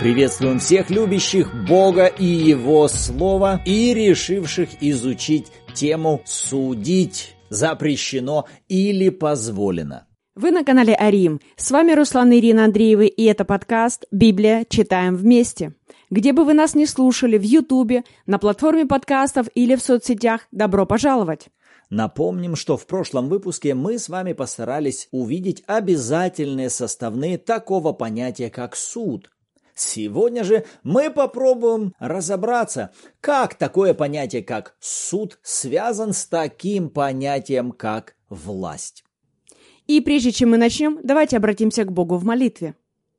Приветствуем всех любящих Бога и Его Слово и решивших изучить тему «Судить запрещено или позволено». Вы на канале Арим. С вами Руслан и Ирина Андреевы, и это подкаст «Библия. Читаем вместе». Где бы вы нас ни слушали, в Ютубе, на платформе подкастов или в соцсетях, добро пожаловать! Напомним, что в прошлом выпуске мы с вами постарались увидеть обязательные составные такого понятия, как суд. Сегодня же мы попробуем разобраться, как такое понятие, как суд, связан с таким понятием, как власть. И прежде чем мы начнем, давайте обратимся к Богу в молитве.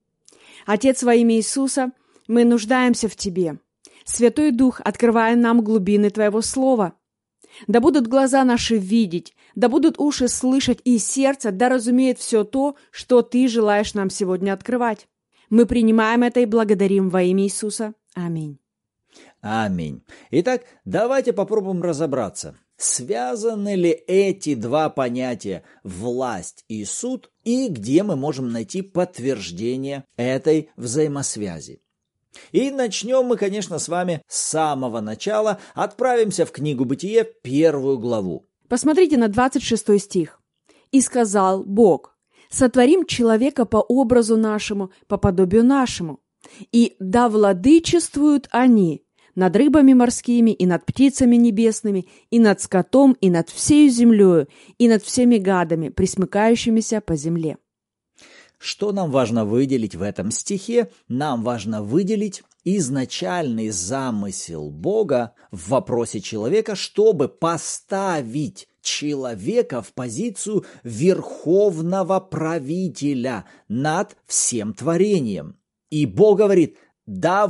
Отец, во имя Иисуса, мы нуждаемся в Тебе. Святой Дух, открывай нам глубины Твоего Слова. Да будут глаза наши видеть, да будут уши слышать, и сердце да разумеет все то, что Ты желаешь нам сегодня открывать. Мы принимаем это и благодарим во имя Иисуса. Аминь. Аминь. Итак, давайте попробуем разобраться, связаны ли эти два понятия власть и суд, и где мы можем найти подтверждение этой взаимосвязи. И начнем мы, конечно, с вами с самого начала, отправимся в книгу Бытие, 1 главу. Посмотрите на 26 стих. «И сказал Бог: сотворим человека по образу нашему, по подобию нашему, и да владычествуют они над рыбами морскими, и над птицами небесными, и над скотом, и над всею землею, и над всеми гадами, пресмыкающимися по земле». Что нам важно выделить в этом стихе? Нам важно выделить изначальный замысел Бога в вопросе человека, чтобы поставить человека в позицию верховного правителя над всем творением. И Бог говорит: да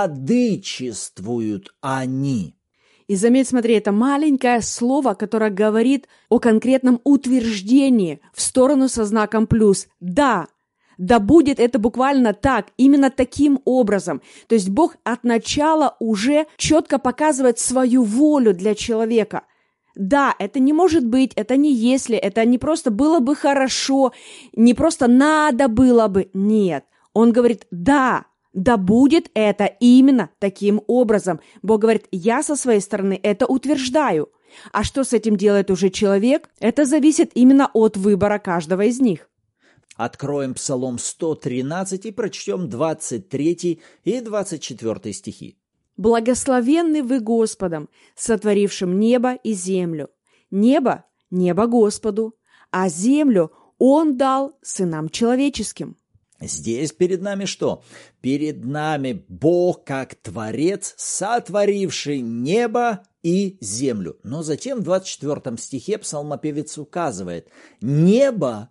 владычествуют они. И заметь, смотри, это маленькое слово, которое говорит о конкретном утверждении в сторону со знаком плюс. Да. Да будет это буквально так, именно таким образом. То есть Бог от начала уже четко показывает свою волю для человека. Да, это не может быть, это не если, это не просто было бы хорошо, не просто надо было бы. Нет, Он говорит: да будет это именно таким образом. Бог говорит: я со своей стороны это утверждаю. А что с этим делает уже человек, это зависит именно от выбора каждого из них. Откроем Псалом 113 и прочтем 23 и 24 стихи. «Благословенны вы Господом, сотворившим небо и землю. Небо Господу, а землю Он дал сынам человеческим». Здесь перед нами что? Перед нами Бог как Творец, сотворивший небо и землю. Но затем в 24 стихе псалмопевец указывает: небо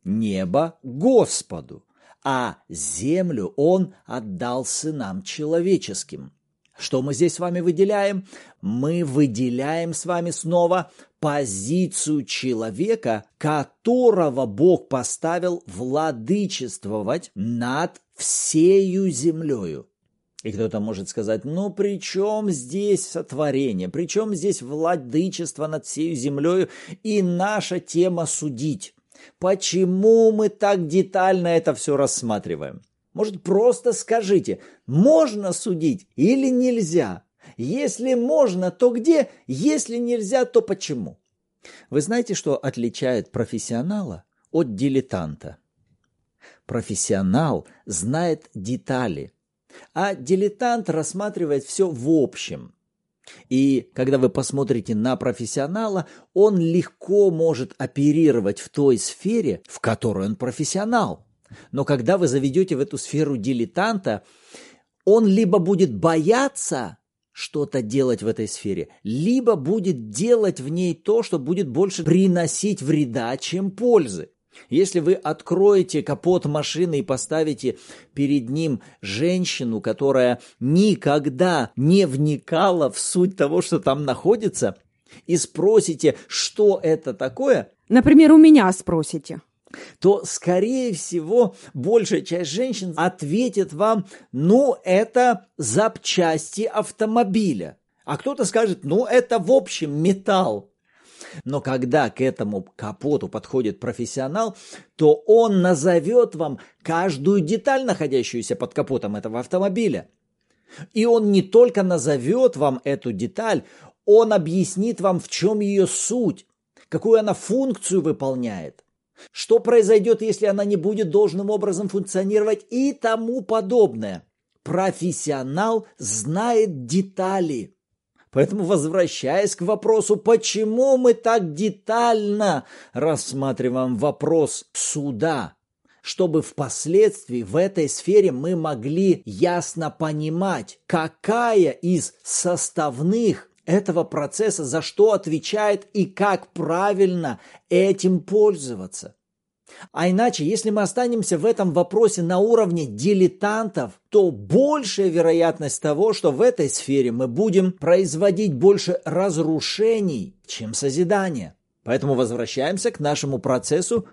Господу, а землю Он отдал сынам человеческим. Что мы здесь с вами выделяем? Мы выделяем с вами снова позицию человека, которого Бог поставил владычествовать над всею землею. И кто-то может сказать: ну при чем здесь сотворение, при чем здесь владычество над всею землею и наша тема судить? Почему мы так детально это все рассматриваем? Может, просто скажите, можно судить или нельзя? Если можно, то где? Если нельзя, то почему? Вы знаете, что отличает профессионала от дилетанта? Профессионал знает детали, а дилетант рассматривает все в общем. И когда вы посмотрите на профессионала, он легко может оперировать в той сфере, в которой он профессионал. Но когда вы заведете в эту сферу дилетанта, он либо будет бояться что-то делать в этой сфере, либо будет делать в ней то, что будет больше приносить вреда, чем пользы. Если вы откроете капот машины и поставите перед ним женщину, которая никогда не вникала в суть того, что там находится, и спросите, что это такое, например, у меня спросите, то, скорее всего, большая часть женщин ответит вам: ну, это запчасти автомобиля. А кто-то скажет: ну, это в общем металл. Но когда к этому капоту подходит профессионал, то он назовет вам каждую деталь, находящуюся под капотом этого автомобиля. И он не только назовет вам эту деталь, он объяснит вам, в чем ее суть, какую она функцию выполняет, что произойдет, если она не будет должным образом функционировать и тому подобное. Профессионал знает детали. Поэтому, возвращаясь к вопросу, почему мы так детально рассматриваем вопрос суда, чтобы впоследствии в этой сфере мы могли ясно понимать, какая из составных этого процесса за что отвечает и как правильно этим пользоваться. А иначе, если мы останемся в этом вопросе на уровне дилетантов, то большая вероятность того, что в этой сфере мы будем производить больше разрушений, чем созидания. Поэтому возвращаемся к нашему процессу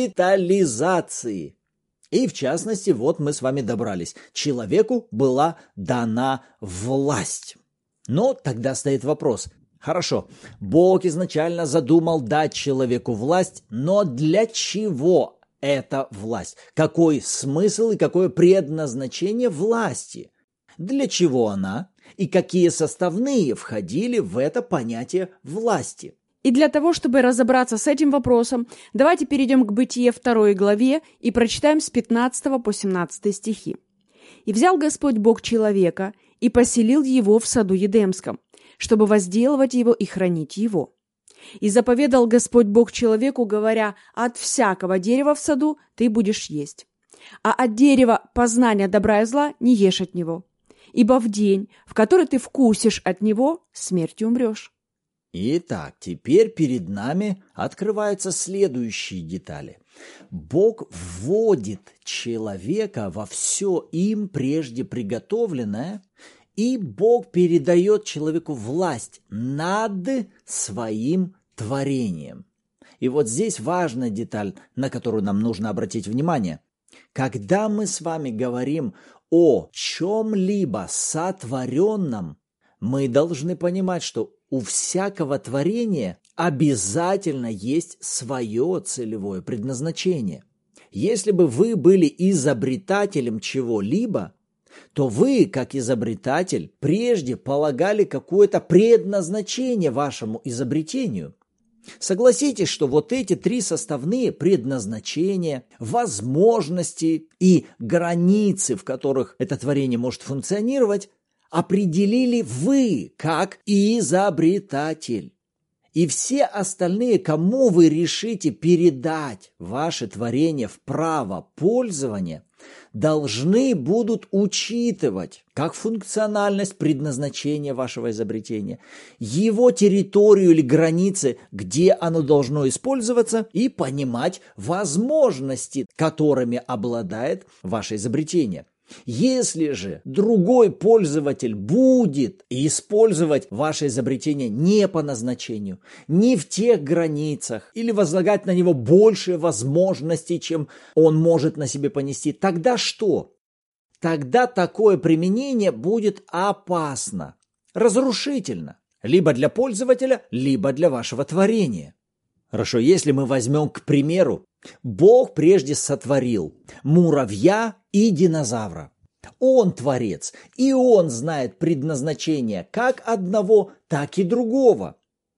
детализации. И в частности, вот мы с вами добрались. Человеку была дана власть. Но тогда стоит вопрос. Хорошо, Бог изначально задумал дать человеку власть, но для чего эта власть? Какой смысл и какое предназначение власти? Для чего она и какие составные входили в это понятие власти? И для того, чтобы разобраться с этим вопросом, давайте перейдем к Бытие 2 главе и прочитаем с 15 по 17 стихи. «И взял Господь Бог человека и поселил его в саду Едемском, чтобы возделывать его и хранить его. И заповедал Господь Бог человеку, говоря: от всякого дерева в саду ты будешь есть, а от дерева познания добра и зла не ешь от него, ибо в день, в который ты вкусишь от него, смертью умрешь». Итак, теперь перед нами открываются следующие детали. Бог вводит человека во все им прежде приготовленное, и Бог передает человеку власть над своим творением. И вот здесь важная деталь, на которую нам нужно обратить внимание. Когда мы с вами говорим о чем-либо сотворенном, мы должны понимать, что у всякого творения обязательно есть свое целевое предназначение. Если бы вы были изобретателем чего-либо, то вы, как изобретатель, прежде полагали какое-то предназначение вашему изобретению. Согласитесь, что вот эти три составные предназначения, возможности и границы, в которых это творение может функционировать, определили вы, как изобретатель. И все остальные, кому вы решите передать ваше творение в право пользования, должны будут учитывать как функциональность предназначения вашего изобретения, его территорию или границы, где оно должно использоваться, и понимать возможности, которыми обладает ваше изобретение. Если же другой пользователь будет использовать ваше изобретение не по назначению, не в тех границах, или возлагать на него больше возможностей, чем он может на себе понести, тогда что? Тогда такое применение будет опасно, разрушительно, либо для пользователя, либо для вашего творения. Хорошо, если мы возьмем, к примеру, Бог прежде сотворил муравья и динозавра. Он творец, и он знает предназначение как одного, так и другого.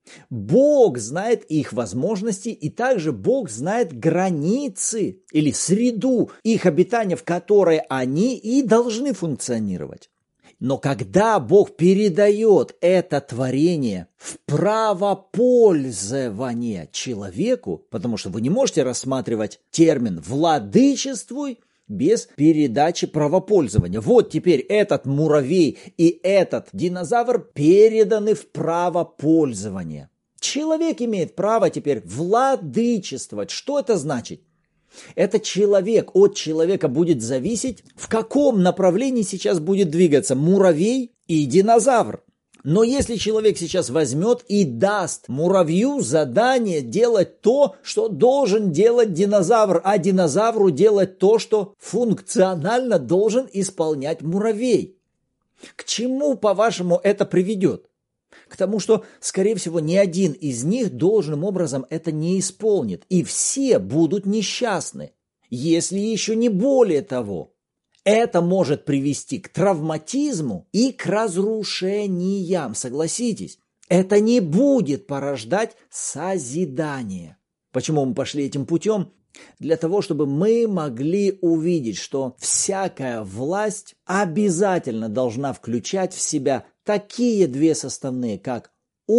Бог знает их возможности, и также Бог знает границы или среду их обитания, в которой они и должны функционировать. Но когда Бог передает это творение в право пользования человеку, потому что вы не можете рассматривать термин «владычествуй» без передачи правопользования. Вот теперь этот муравей и этот динозавр переданы в право пользования. Человек имеет право теперь владычествовать. Что это значит? Это человек, от человека будет зависеть, в каком направлении сейчас будет двигаться муравей и динозавр. Но если человек сейчас возьмет и даст муравью задание делать то, что должен делать динозавр, а динозавру делать то, что функционально должен исполнять муравей, к чему, по-вашему, это приведет? К тому, что, скорее всего, ни один из них должным образом это не исполнит, и все будут несчастны, если еще не более того. Это может привести к травматизму и к разрушениям, согласитесь. Это не будет порождать созидание. Почему мы пошли этим путем? Для того, чтобы мы могли увидеть, что всякая власть обязательно должна включать в себя такие две составные, как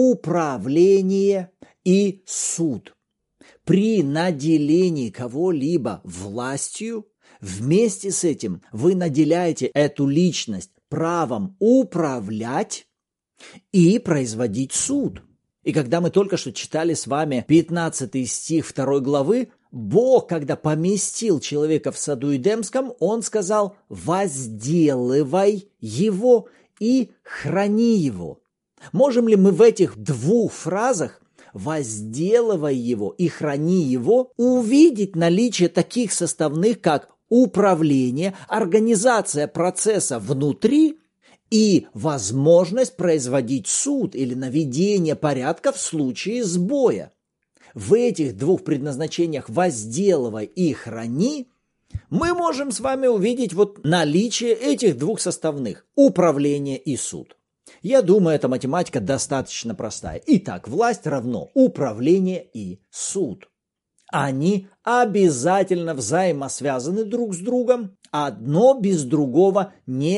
управление и суд. При наделении кого-либо властью, вместе с этим вы наделяете эту личность правом управлять и производить суд. И когда мы только что читали с вами 15 стих 2 главы, Бог, когда поместил человека в саду Эдемском, Он сказал: «Возделывай его и храни его». Можем ли мы в этих двух фразах «возделывай его и храни его» увидеть наличие таких составных, как управление, организация процесса внутри и возможность производить суд или наведение порядка в случае сбоя? В этих двух предназначениях «возделывай» и «храни» мы можем с вами увидеть наличие этих двух составных – управление и суд. Я думаю, эта математика достаточно простая. Итак, власть равно управление и суд. Они обязательно взаимосвязаны друг с другом. Одно без другого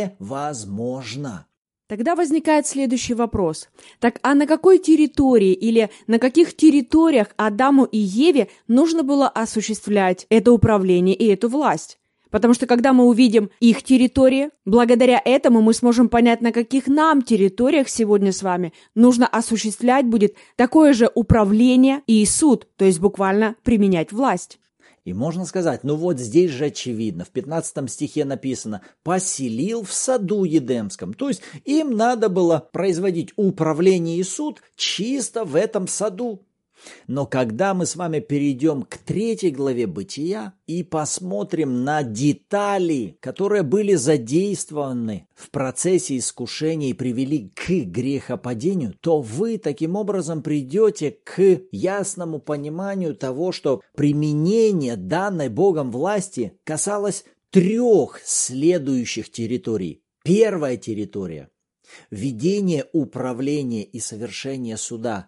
невозможно. Тогда возникает следующий вопрос. Так а на какой территории или на каких территориях Адаму и Еве нужно было осуществлять это управление и эту власть? Потому что когда мы увидим их территории, благодаря этому мы сможем понять, на каких нам территориях сегодня с вами нужно осуществлять будет такое же управление и суд, то есть буквально применять власть. И можно сказать, здесь же очевидно, в 15 стихе написано «поселил в саду Едемском». То есть им надо было производить управление и суд чисто в этом саду. Но когда мы с вами перейдем к 3 главе Бытия и посмотрим на детали, которые были задействованы в процессе искушения и привели к грехопадению, то вы таким образом придете к ясному пониманию того, что применение данной Богом власти касалось 3 следующих территорий. Первая территория – ведение, управление и совершение суда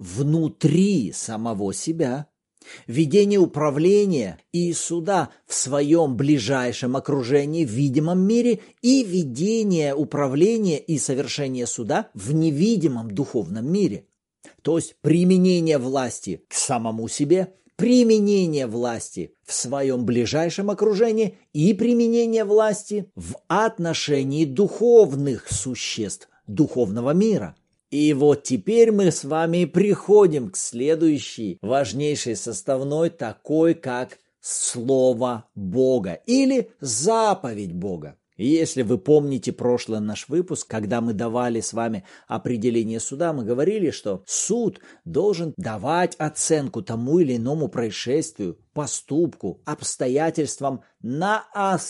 внутри самого себя, ведение управления и суда в своем ближайшем окружении, в видимом мире, и ведение управления и совершение суда в невидимом духовном мире. То есть применение власти к самому себе, применение власти в своем ближайшем окружении и применение власти в отношении духовных существ, духовного мира. И теперь мы с вами приходим к следующей важнейшей составной, такой как Слово Бога или заповедь Бога. И если вы помните прошлый наш выпуск, когда мы давали с вами определение суда, мы говорили, что суд должен давать оценку тому или иному происшествию, поступку, обстоятельствам на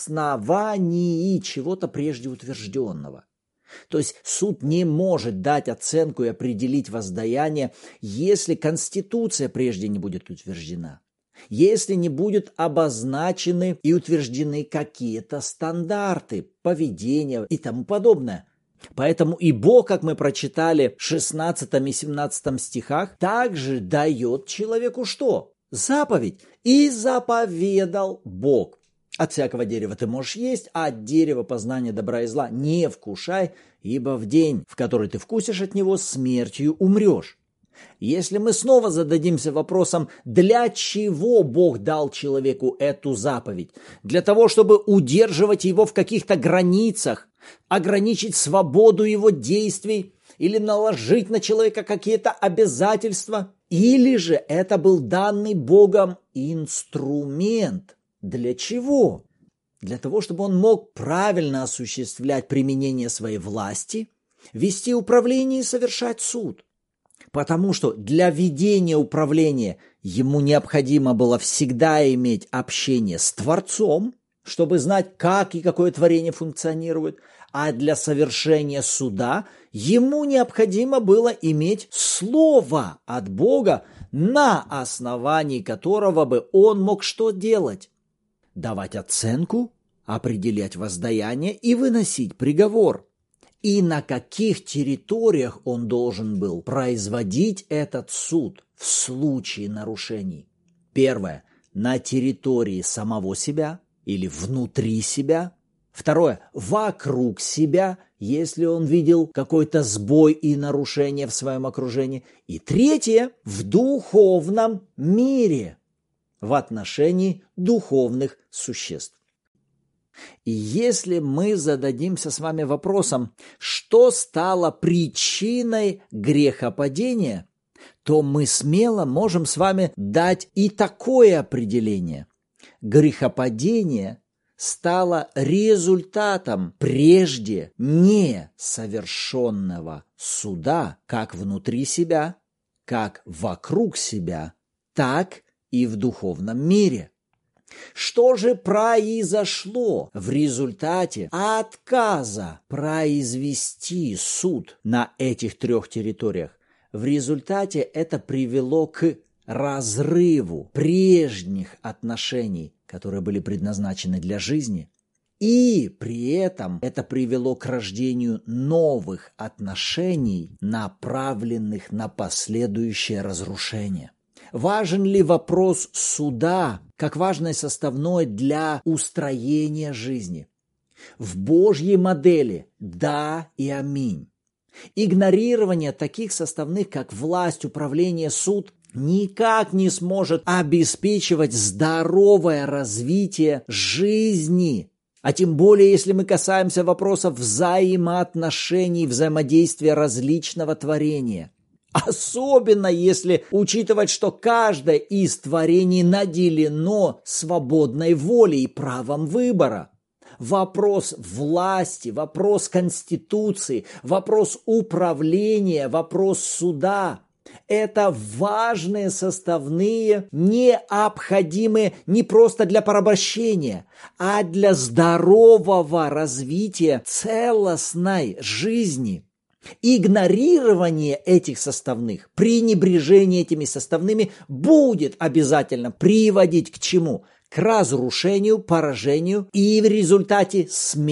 основании чего-то прежде утвержденного. То есть суд не может дать оценку и определить воздаяние, если Конституция прежде не будет утверждена, если не будут обозначены и утверждены какие-то стандарты поведения и тому подобное. Поэтому и Бог, как мы прочитали в 16 и 17 стихах, также дает человеку что? Заповедь. «И заповедал Бог». От всякого дерева ты можешь есть, а от дерева познания добра и зла не вкушай, ибо в день, в который ты вкусишь от него, смертью умрешь. Если мы снова зададимся вопросом, для чего Бог дал человеку эту заповедь? Для того, чтобы удерживать его в каких-то границах, ограничить свободу его действий или наложить на человека какие-то обязательства? Или же это был данный Богом инструмент? Для чего? Для того, чтобы он мог правильно осуществлять применение своей власти, вести управление и совершать суд. Потому что для ведения управления ему необходимо было всегда иметь общение с Творцом, чтобы знать, как и какое творение функционирует. а для совершения суда ему необходимо было иметь слово от Бога, на основании которого бы он мог что делать? Давать оценку, определять воздаяние и выносить приговор. И на каких территориях он должен был производить этот суд в случае нарушений? Первое. На территории самого себя или внутри себя. Второе. Вокруг себя, если он видел какой-то сбой и нарушение в своем окружении. И третье. В духовном мире, в отношении духовных существ. И если мы зададимся с вами вопросом, что стало причиной грехопадения, то мы смело можем с вами дать и такое определение. Грехопадение стало результатом прежде несовершенного суда как внутри себя, как вокруг себя, так и в духовном мире. Что же произошло в результате отказа произвести суд на этих трех территориях? В результате это привело к разрыву прежних отношений, которые были предназначены для жизни, и при этом это привело к рождению новых отношений, направленных на последующее разрушение. Важен ли вопрос суда как важной составной для устроения жизни? В Божьей модели да и аминь. Игнорирование таких составных, как власть, управление, суд, никак не сможет обеспечивать здоровое развитие жизни. А тем более, если мы касаемся вопросов взаимоотношений, взаимодействия различного творения. Особенно если учитывать, что каждое из творений наделено свободной волей и правом выбора. Вопрос власти, вопрос конституции, вопрос управления, вопрос суда – это важные составные, необходимые не просто для порабощения, а для здорового развития целостной жизни. Игнорирование этих составных, пренебрежение этими составными будет обязательно приводить к чему? К разрушению, поражению и в результате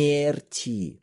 смерти.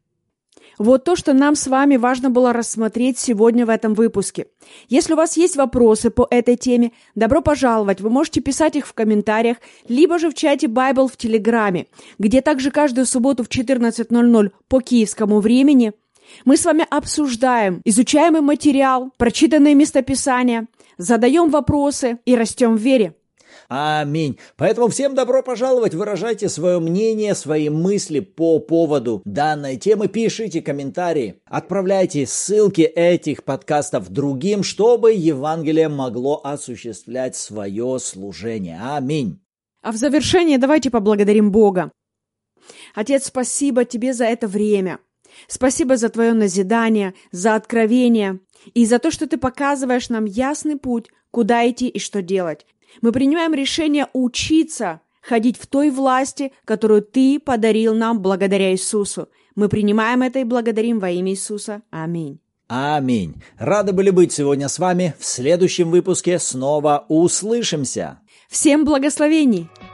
Вот то, что нам с вами важно было рассмотреть сегодня в этом выпуске. Если у вас есть вопросы по этой теме, добро пожаловать. Вы можете писать их в комментариях, либо же в чате Bible в Телеграме, где также каждую субботу в 14:00 по киевскому времени мы с вами обсуждаем изучаемый материал, прочитанные местописания, задаем вопросы и растем в вере. Аминь. Поэтому всем добро пожаловать, выражайте свое мнение, свои мысли по поводу данной темы, пишите комментарии, отправляйте ссылки этих подкастов другим, чтобы Евангелие могло осуществлять свое служение. Аминь. А в завершение давайте поблагодарим Бога. Отец, спасибо Тебе за это время. Спасибо за Твое назидание, за откровение и за то, что Ты показываешь нам ясный путь, куда идти и что делать. Мы принимаем решение учиться ходить в той власти, которую Ты подарил нам благодаря Иисусу. Мы принимаем это и благодарим во имя Иисуса. Аминь. Аминь. Рады были быть сегодня с вами. В следующем выпуске снова услышимся. Всем благословений!